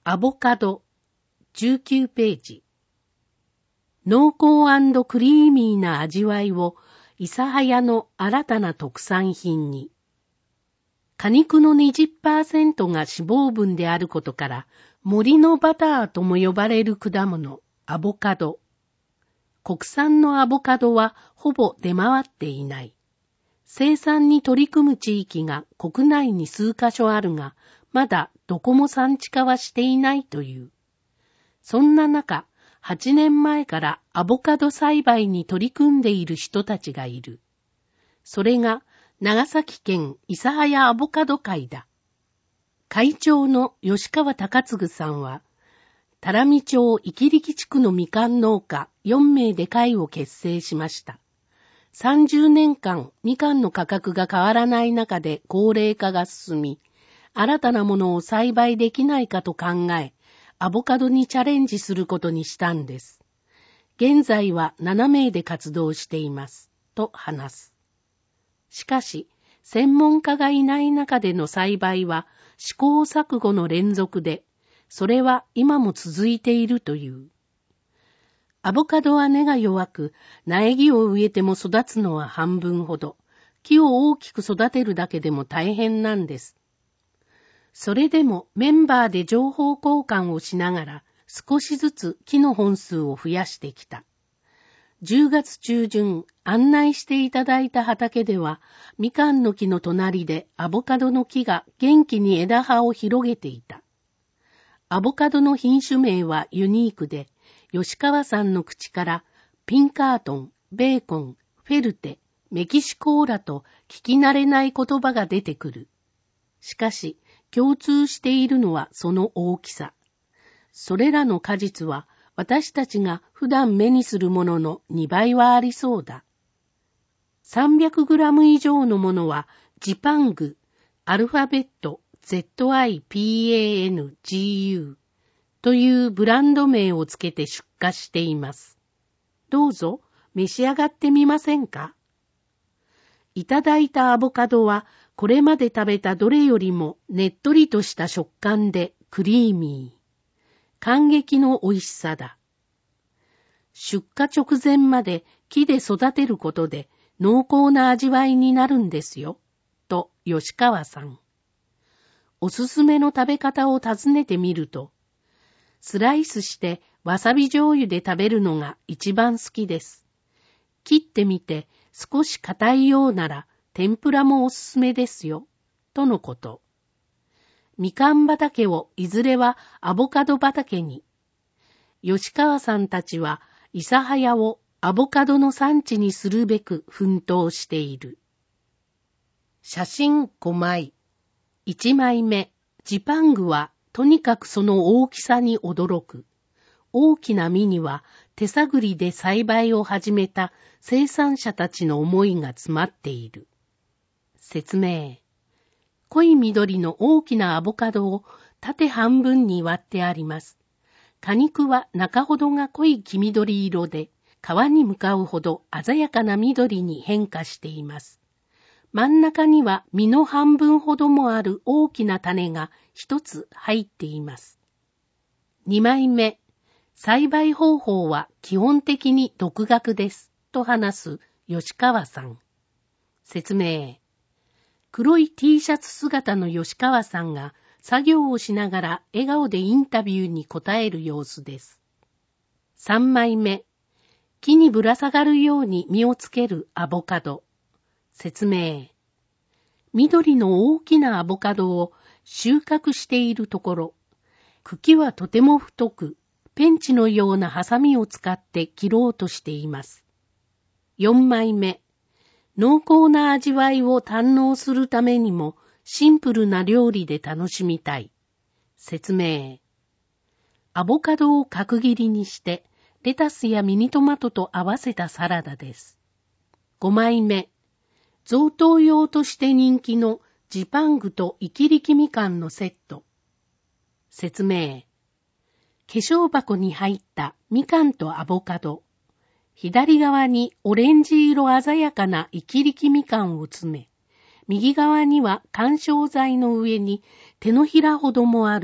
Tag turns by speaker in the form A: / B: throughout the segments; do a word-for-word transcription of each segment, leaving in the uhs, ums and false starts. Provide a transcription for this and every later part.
A: アボカドじゅうきゅうページ。濃厚&クリーミーな味わいを諫早の新たな特産品に。果肉の にじゅっパーセント が脂肪分であることから森のバターとも呼ばれる果物アボカド。国産のアボカドはほぼ出回っていない。生産に取り組む地域が国内に数カ所あるが、まだどこも産地化はしていないという。そんな中、はちねんまえからアボカド栽培に取り組んでいる人たちがいる。それが長崎県諫早アボカド会だ。会長の吉川隆次さんは、多良見町池力地区のみかん農家よんめいで会を結成しました。さんじゅうねんかんみかんの価格が変わらない中で高齢化が進み、新たなものを栽培できないかと考え、アボカドにチャレンジすることにしたんです。現在はななめいで活動しています、と話す。しかし、専門家がいない中での栽培は試行錯誤の連続で、それは今も続いているという。アボカドは根が弱く、苗木を植えても育つのは半分ほど。木を大きく育てるだけでも大変なんです。それでもメンバーで情報交換をしながら少しずつ木の本数を増やしてきた。じゅうがつちゅうじゅん案内していただいた畑では、みかんの木の隣でアボカドの木が元気に枝葉を広げていた。アボカドの品種名はユニークで、吉川さんの口からピンカートン、ベーコン、フェルテ、メキシコーラと聞き慣れない言葉が出てくる。しかし、共通しているのはその大きさ。それらの果実は私たちが普段目にするもののにばいはありそうだ。さんびゃくグラム以上のものはジパング、アルファベット ゼットアイピーエーエヌジーユー というブランド名をつけて出荷しています。どうぞ召し上がってみませんか？いただいたアボカドはこれまで食べたどれよりもねっとりとした食感でクリーミー。感激の美味しさだ。出荷直前まで木で育てることで濃厚な味わいになるんですよ。と吉川さん。おすすめの食べ方を尋ねてみると、スライスしてわさび醤油で食べるのが一番好きです。切ってみて少し硬いようなら天ぷらもおすすめですよ。とのこと。みかん畑をいずれはアボカド畑に。吉川さんたちは諫早をアボカドの産地にするべく奮闘している。写真ごまい。いちまいめ、ジパングはとにかくその大きさに驚く。大きな実には手探りで栽培を始めた生産者たちの思いが詰まっている。説明。濃い緑の大きなアボカドを縦半分に割ってあります。果肉は中ほどが濃い黄緑色で、皮に向かうほど鮮やかな緑に変化しています。真ん中には実の半分ほどもある大きな種が一つ入っています。にまいめ、栽培方法は基本的に独学です。と話す吉川さん。説明。黒い T シャツ姿の吉川さんが作業をしながら笑顔でインタビューに答える様子です。さんまいめ、木にぶら下がるように実をつけるアボカド。説明。緑の大きなアボカドを収穫しているところ、茎はとても太く、ペンチのようなハサミを使って切ろうとしています。よんまいめ、濃厚な味わいを堪能するためにもシンプルな料理で楽しみたい。説明。アボカドを角切りにしてレタスやミニトマトと合わせたサラダです。ごまいめ、贈答用として人気のジパングとイキリキみかんのセット。説明。化粧箱に入ったみかんとアボカド。左側にオレンジ色鮮やかなイキリキみかんを詰め、右側には緩衝材の上に手のひらほどもある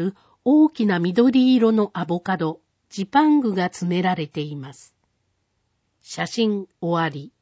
A: 大きな緑色のアボカド、ジパングが詰められています。写真終わり。